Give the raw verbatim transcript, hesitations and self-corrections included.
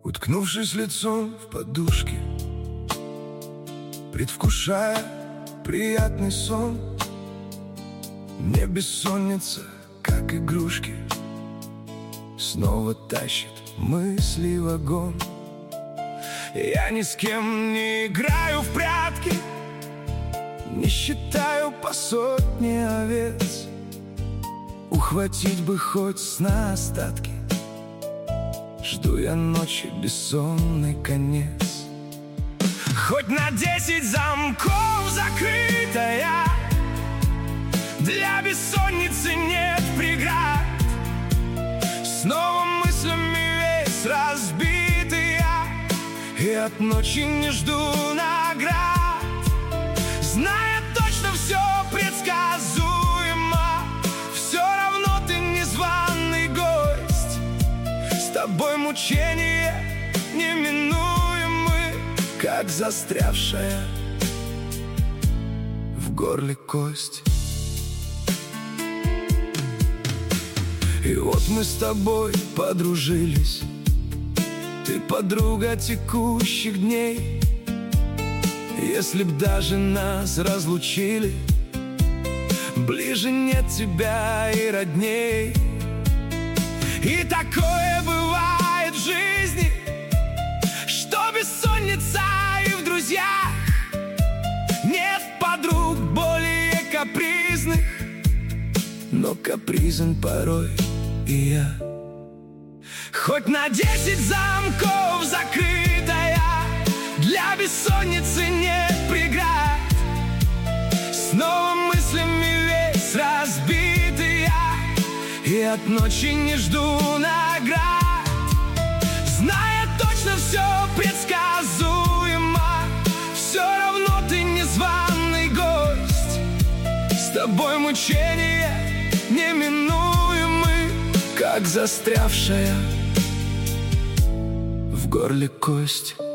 Уткнувшись лицом в подушки, предвкушая приятный сон, мне бессонница, как игрушки, снова тащит мысли в вагон. Я ни с кем не играю в прятки, не считаю по сотне овец. Ухватить бы хоть сна остатки, жду я ночи бессонный конец. Хоть на десять замков закрытая, для бессонницы нет преград. Снова мыслями весь разбитый я, и от ночи не жду наград. Зная точно все предсказуемо, все равно ты незваный гость. С тобой мучения неминуемы, как застрявшая в горле кость. И вот мы с тобой подружились, ты подруга текущих дней. Если б даже нас разлучили, ближе нет тебя и родней. И такое бывает в жизни, что бессонница и в друзьях. Нет подруг более капризных, но капризен порой и я. Хоть на десять замков закрытая, для бессонницы нет преград. Снова мыслями весь разбитый я, и от ночи не жду наград. Зная точно все предсказуемо, все равно ты незваный гость. С тобой мучения неминуемы, как застрявшая в горле кость.